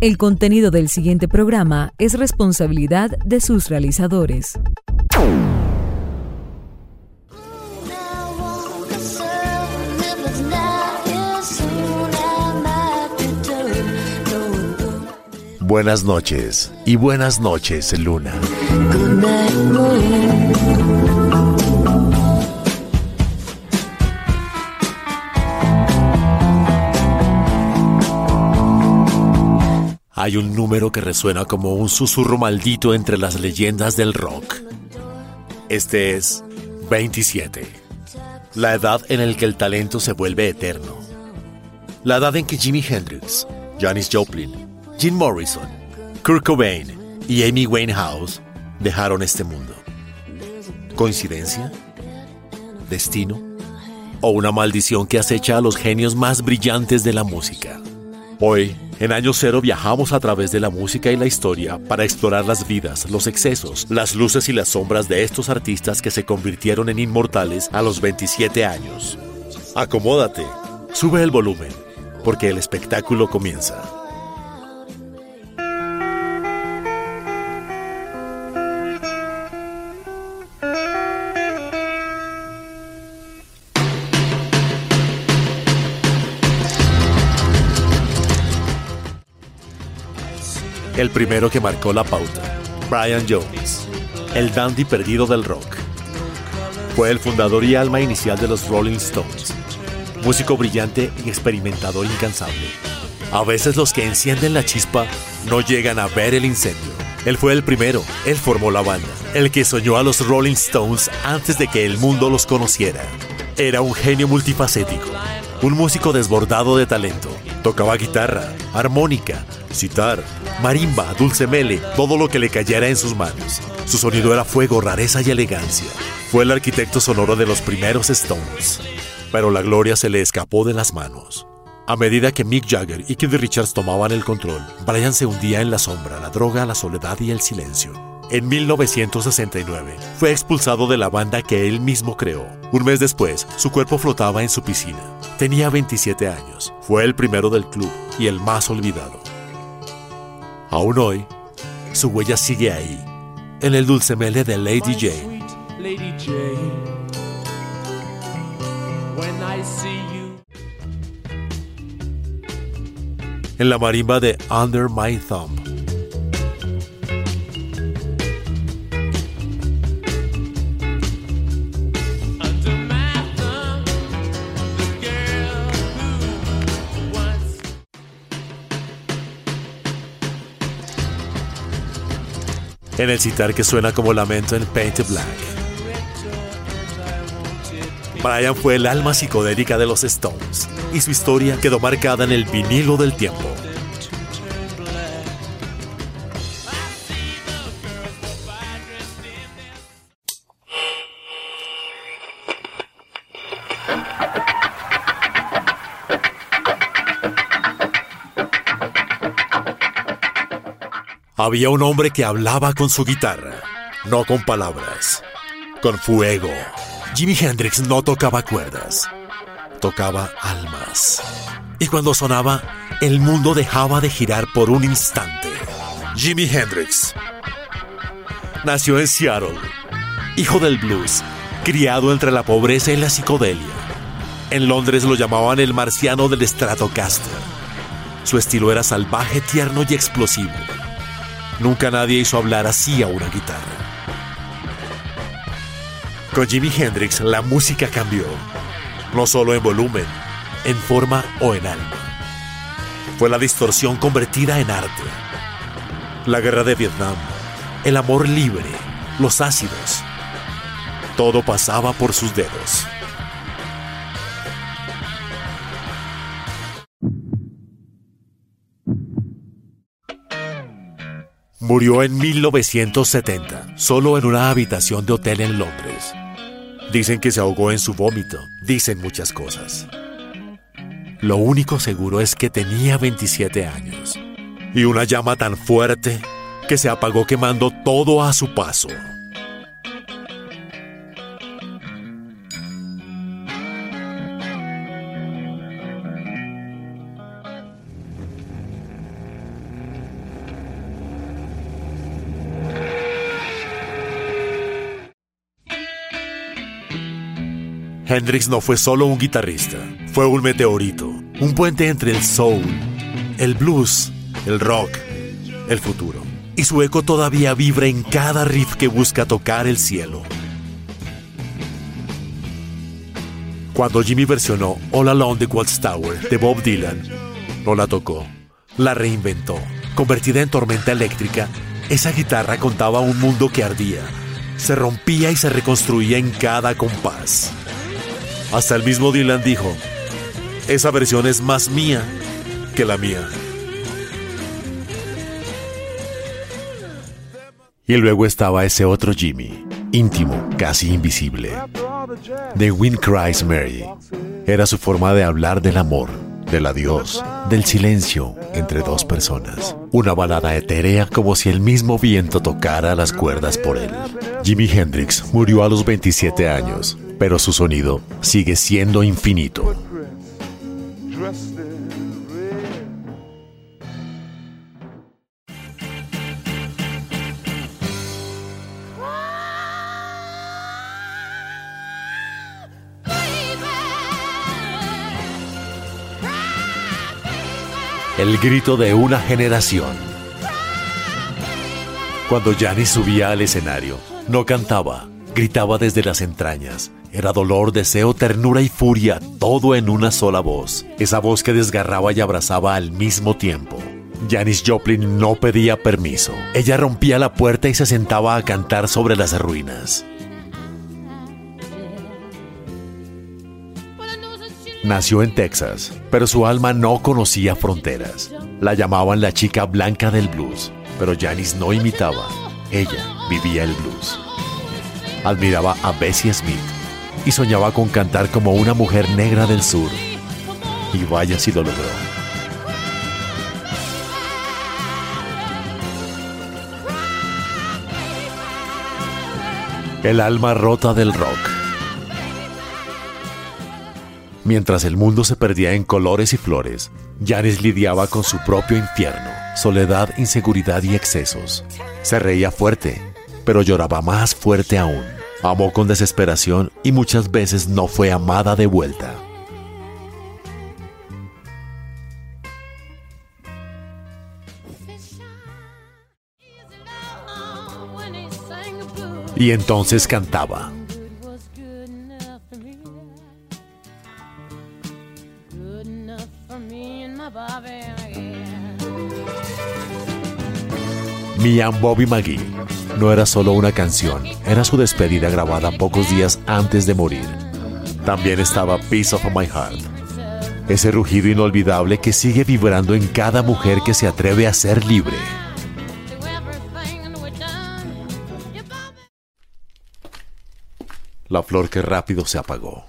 El contenido del siguiente programa es responsabilidad de sus realizadores. Buenas noches y buenas noches, Luna. Hay un número que resuena como un susurro maldito entre las leyendas del rock. Este es 27, la edad en la que el talento se vuelve eterno. La edad en que Jimi Hendrix, Janis Joplin, Jim Morrison, Kurt Cobain y Amy Winehouse dejaron este mundo. ¿Coincidencia? ¿Destino? ¿O una maldición que acecha a los genios más brillantes de la música? Hoy, en Año Cero, viajamos a través de la música y la historia para explorar las vidas, los excesos, las luces y las sombras de estos artistas que se convirtieron en inmortales a los 27 años. Acomódate, sube el volumen, porque el espectáculo comienza. El primero que marcó la pauta, Brian Jones, el dandy perdido del rock. Fue el fundador y alma inicial de los Rolling Stones, músico brillante y experimentador incansable. A veces los que encienden la chispa no llegan a ver el incendio. Él fue el primero, él formó la banda, el que soñó a los Rolling Stones antes de que el mundo los conociera. Era un genio multifacético, un músico desbordado de talento. Tocaba guitarra, armónica, sitar, marimba, dulcemele, todo lo que le cayera en sus manos. Su sonido era fuego, rareza y elegancia. Fue el arquitecto sonoro de los primeros Stones. Pero la gloria se le escapó de las manos. A medida que Mick Jagger y Keith Richards tomaban el control, Brian se hundía en la sombra, la droga, la soledad y el silencio. En 1969, fue expulsado de la banda que él mismo creó. Un mes después, su cuerpo flotaba en su piscina. Tenía 27 años. Fue el primero del club y el más olvidado. Aún hoy, su huella sigue ahí, en el dulcemele de Lady Jane. En la marimba de Under My Thumb. En el sitar que suena como lamento en Painted Black. Brian fue el alma psicodélica de los Stones y su historia quedó marcada en el vinilo del tiempo. Había un hombre que hablaba con su guitarra, no con palabras, con fuego. Jimi Hendrix no tocaba cuerdas, tocaba almas. Y cuando sonaba, el mundo dejaba de girar por un instante. Jimi Hendrix nació en Seattle, hijo del blues, criado entre la pobreza y la psicodelia. En Londres lo llamaban el marciano del Stratocaster. Su estilo era salvaje, tierno y explosivo. Nunca nadie hizo hablar así a una guitarra. Con Jimi Hendrix la música cambió, no solo en volumen, en forma o en alma. Fue la distorsión convertida en arte. La guerra de Vietnam, el amor libre, los ácidos. Todo pasaba por sus dedos. Murió en 1970, solo en una habitación de hotel en Londres. Dicen que se ahogó en su vómito, dicen muchas cosas. Lo único seguro es que tenía 27 años y una llama tan fuerte que se apagó quemando todo a su paso. Hendrix no fue solo un guitarrista, fue un meteorito, un puente entre el soul, el blues, el rock, el futuro. Y su eco todavía vibra en cada riff que busca tocar el cielo. Cuando Jimmy versionó All Along the Watchtower de Bob Dylan, no la tocó, la reinventó. Convertida en tormenta eléctrica, esa guitarra contaba un mundo que ardía, se rompía y se reconstruía en cada compás. Hasta el mismo Dylan dijo, esa versión es más mía que la mía. Y luego estaba ese otro Jimmy, íntimo, casi invisible. The Wind Cries Mary era su forma de hablar del amor, del adiós, del silencio entre dos personas. Una balada etérea como si el mismo viento tocara las cuerdas por él. Jimi Hendrix murió a los 27 años, pero su sonido sigue siendo infinito. El grito de una generación. Cuando Janis subía al escenario, no cantaba, gritaba desde las entrañas. Era dolor, deseo, ternura y furia, todo en una sola voz. Esa voz que desgarraba y abrazaba al mismo tiempo. Janis Joplin no pedía permiso. Ella rompía la puerta y se sentaba a cantar sobre las ruinas. Nació en Texas, pero su alma no conocía fronteras. La llamaban la chica blanca del blues, pero Janis no imitaba. Ella vivía el blues. Admiraba a Bessie Smith y soñaba con cantar como una mujer negra del sur. Y vaya si lo logró. El alma rota del rock. Mientras el mundo se perdía en colores y flores, Janis lidiaba con su propio infierno, soledad, inseguridad y excesos. Se reía fuerte, pero lloraba más fuerte aún. Amó con desesperación y muchas veces no fue amada de vuelta. Y entonces cantaba. Me and Bobby McGee no era solo una canción, era su despedida grabada pocos días antes de morir. También estaba Piece of My Heart, ese rugido inolvidable que sigue vibrando en cada mujer que se atreve a ser libre. La flor que rápido se apagó.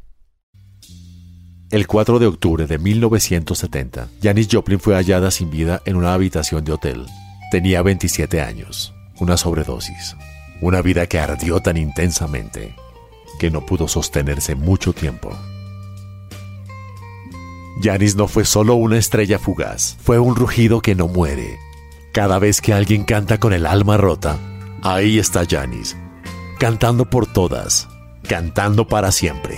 El 4 de octubre de 1970, Janis Joplin fue hallada sin vida en una habitación de hotel. Tenía 27 años, una sobredosis, una vida que ardió tan intensamente que no pudo sostenerse mucho tiempo. Janis no fue solo una estrella fugaz, fue un rugido que no muere. Cada vez que alguien canta con el alma rota, ahí está Janis, cantando por todas, cantando para siempre.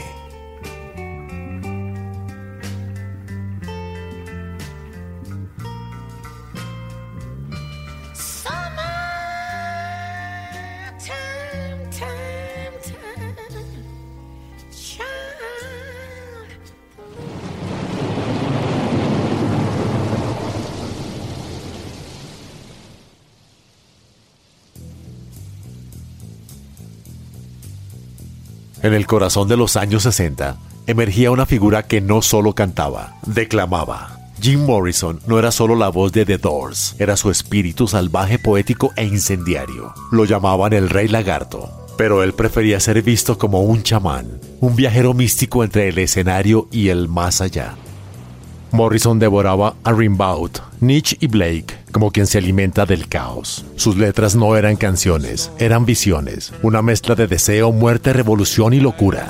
En el corazón de los años 60, emergía una figura que no solo cantaba, declamaba. Jim Morrison no era solo la voz de The Doors, era su espíritu salvaje, poético e incendiario. Lo llamaban el Rey Lagarto, pero él prefería ser visto como un chamán, un viajero místico entre el escenario y el más allá. Morrison devoraba a Rimbaud, Nietzsche y Blake como quien se alimenta del caos. Sus letras no eran canciones, eran visiones, una mezcla de deseo, muerte, revolución y locura.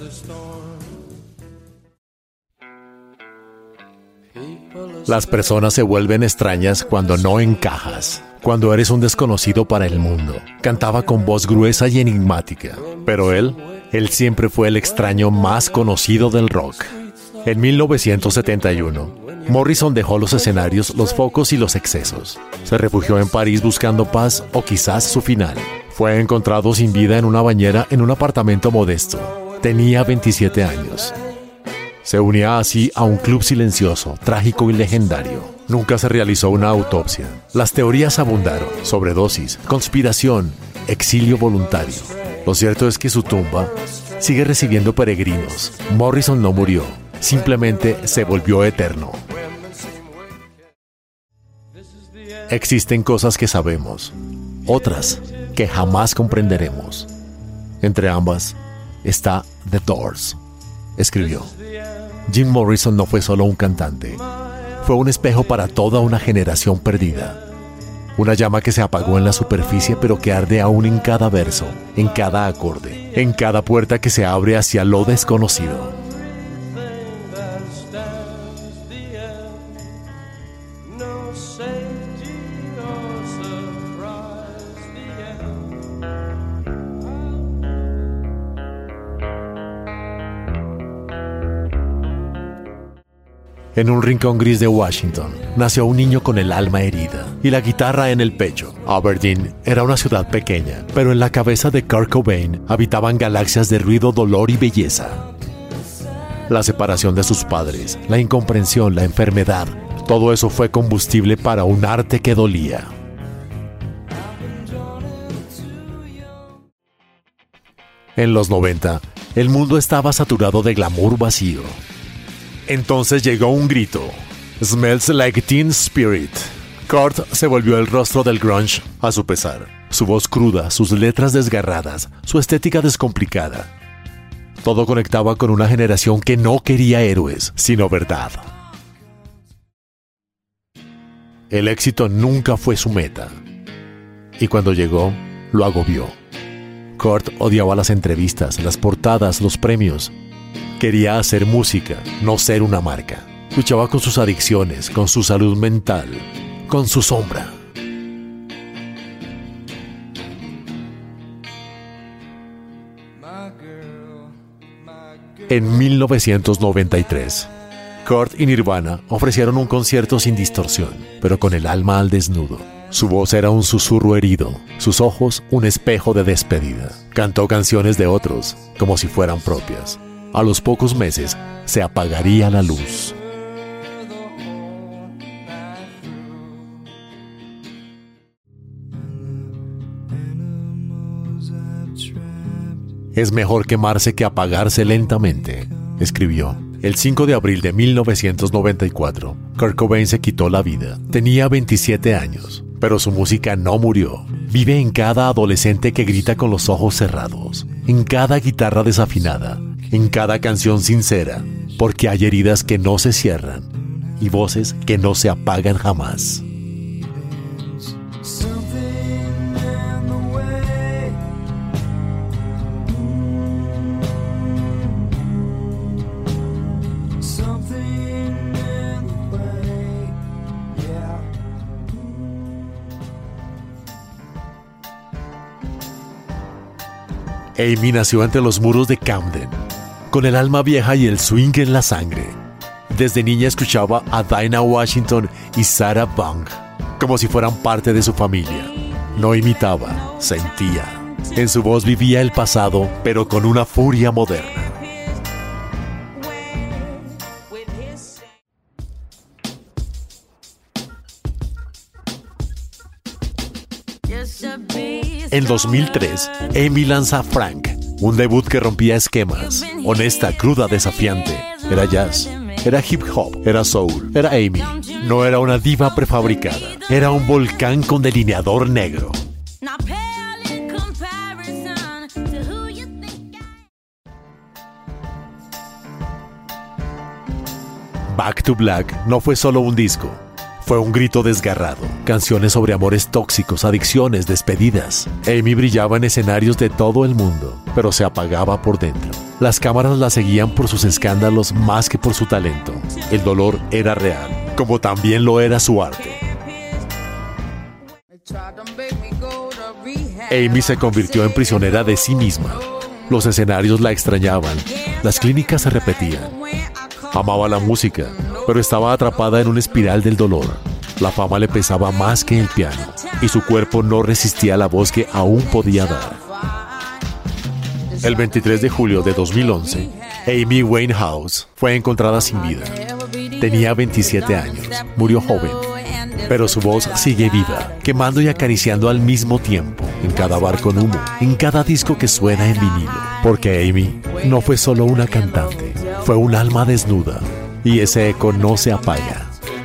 Las personas se vuelven extrañas cuando no encajas, cuando eres un desconocido para el mundo. Cantaba con voz gruesa y enigmática, pero él Él siempre fue el extraño más conocido del rock. En 1971, Morrison dejó los escenarios, los focos y los excesos. Se refugió en París buscando paz o quizás su final. Fue encontrado sin vida en una bañera en un apartamento modesto. Tenía 27 años. Se unía así a un club silencioso, trágico y legendario. Nunca se realizó una autopsia. Las teorías abundaron: sobredosis, conspiración, exilio voluntario. Lo cierto es que su tumba sigue recibiendo peregrinos. Morrison no murió, simplemente se volvió eterno. Existen cosas que sabemos, otras que jamás comprenderemos. Entre ambas está The Doors. Escribió: Jim Morrison no fue solo un cantante, fue un espejo para toda una generación perdida. Una llama que se apagó en la superficie pero que arde aún en cada verso, en cada acorde, en cada puerta que se abre hacia lo desconocido. En un rincón gris de Washington, nació un niño con el alma herida y la guitarra en el pecho. Aberdeen era una ciudad pequeña, pero en la cabeza de Kurt Cobain habitaban galaxias de ruido, dolor y belleza. La separación de sus padres, la incomprensión, la enfermedad, todo eso fue combustible para un arte que dolía. En los 90, el mundo estaba saturado de glamour vacío. Entonces llegó un grito: Smells Like Teen Spirit. Kurt se volvió el rostro del grunge a su pesar. Su voz cruda, sus letras desgarradas, su estética descomplicada. Todo conectaba con una generación que no quería héroes, sino verdad. El éxito nunca fue su meta. Y cuando llegó, lo agobió. Kurt odiaba las entrevistas, las portadas, los premios. Quería hacer música, no ser una marca. Luchaba con sus adicciones, con su salud mental, con su sombra. En 1993, Kurt y Nirvana ofrecieron un concierto sin distorsión, pero con el alma al desnudo. Su voz era un susurro herido, sus ojos un espejo de despedida. Cantó canciones de otros, como si fueran propias. A los pocos meses, se apagaría la luz. Es mejor quemarse que apagarse lentamente, escribió. El 5 de abril de 1994, Kurt Cobain se quitó la vida. Tenía 27 años, pero su música no murió. Vive en cada adolescente que grita con los ojos cerrados, en cada guitarra desafinada, en cada canción sincera, porque hay heridas que no se cierran y voces que no se apagan jamás. Amy nació entre los muros de Camden, con el alma vieja y el swing en la sangre. Desde niña escuchaba a Dinah Washington y Sarah Vaughan como si fueran parte de su familia. No imitaba, sentía. En su voz vivía el pasado, pero con una furia moderna. En 2003, Amy lanza Frank, un debut que rompía esquemas. Honesta, cruda, desafiante. Era jazz, era hip hop, era soul, era Amy. No era una diva prefabricada, era un volcán con delineador negro. Back to Black no fue solo un disco. Fue un grito desgarrado, canciones sobre amores tóxicos, adicciones, despedidas. Amy brillaba en escenarios de todo el mundo, pero se apagaba por dentro. Las cámaras la seguían por sus escándalos más que por su talento. El dolor era real, como también lo era su arte. Amy se convirtió en prisionera de sí misma. Los escenarios la extrañaban, las clínicas se repetían. Amaba la música, pero estaba atrapada en una espiral del dolor. La fama le pesaba más que el piano, y su cuerpo no resistía la voz que aún podía dar. El 23 de julio de 2011, Amy Winehouse fue encontrada sin vida. Tenía 27 años, murió joven, pero su voz sigue viva, quemando y acariciando al mismo tiempo, en cada bar con humo, en cada disco que suena en vinilo. Porque Amy no fue solo una cantante, fue un alma desnuda, y ese eco no se apaga.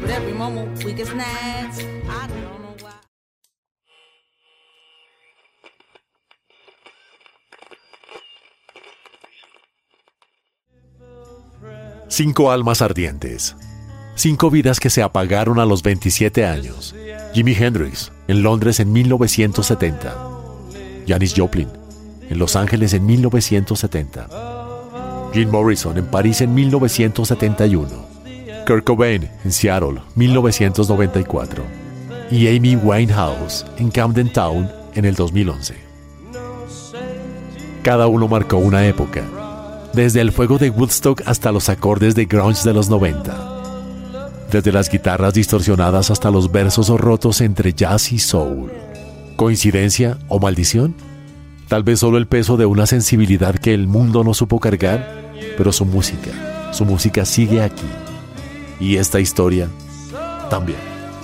Cinco almas ardientes. 5 vidas que se apagaron a los 27 años. Jimi Hendrix, en Londres en 1970. Janis Joplin, en Los Ángeles en 1970. Jim Morrison, en París en 1971. Kurt Cobain, en Seattle, 1994. Y Amy Winehouse, en Camden Town, en el 2011. Cada uno marcó una época, desde el fuego de Woodstock hasta los acordes de grunge de los 90. Desde las guitarras distorsionadas hasta los versos rotos entre jazz y soul. ¿Coincidencia o maldición? Tal vez solo el peso de una sensibilidad que el mundo no supo cargar, pero su música sigue aquí. Y esta historia también.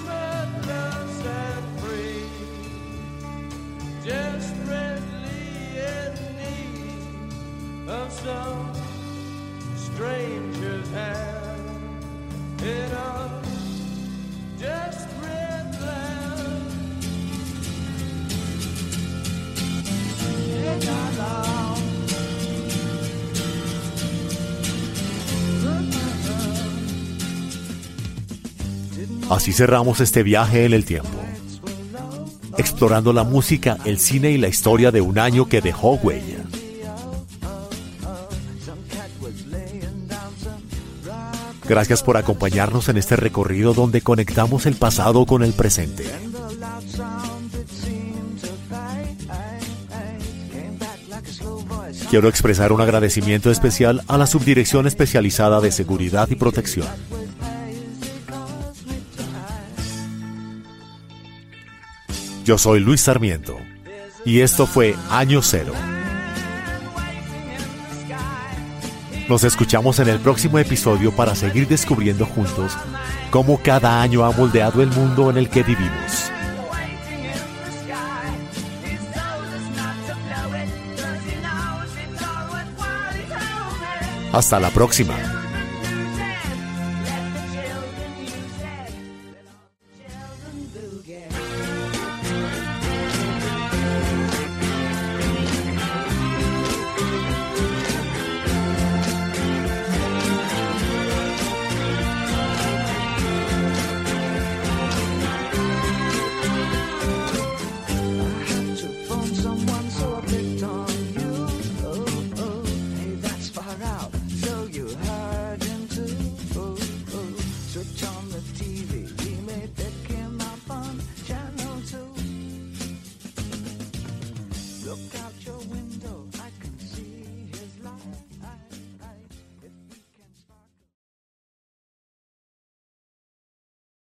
Así cerramos este viaje en el tiempo, explorando la música, el cine y la historia de un año que dejó huella. Gracias por acompañarnos en este recorrido donde conectamos el pasado con el presente. Quiero expresar un agradecimiento especial a la Subdirección Especializada de Seguridad y Protección. Yo soy Luis Sarmiento y esto fue Año Cero. Nos escuchamos en el próximo episodio para seguir descubriendo juntos cómo cada año ha moldeado el mundo en el que vivimos. Hasta la próxima.